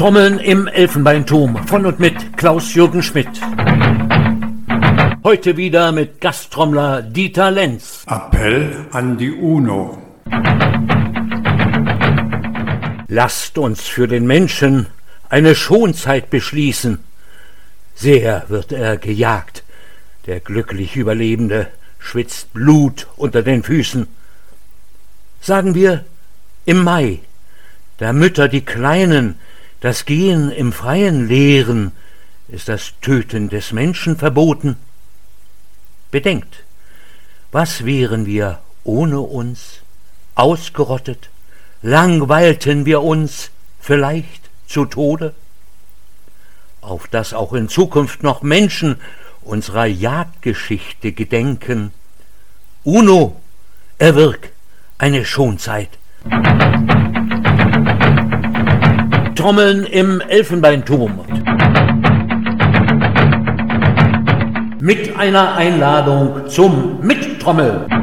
Trommeln im Elfenbeinturm von und mit Klaus-Jürgen Schmidt. Heute wieder mit Gasttrommler Dieter Lenz. Appell an die UNO. Lasst uns für den Menschen eine Schonzeit beschließen. Sehr wird er gejagt. Der glücklich Überlebende schwitzt Blut unter den Füßen. Sagen wir im Mai, da Mütter die Kleinen das Gehen im Freien lehren, ist das Töten des Menschen verboten. Bedenkt, was wären wir ohne uns? Ausgerottet, langweilten wir uns vielleicht zu Tode? Auf dass auch in Zukunft noch Menschen unserer Jagdgeschichte gedenken. UNO, erwirk eine Schonzeit. Trommeln im Elfenbeinturm. Mit einer Einladung zum Mittrommeln.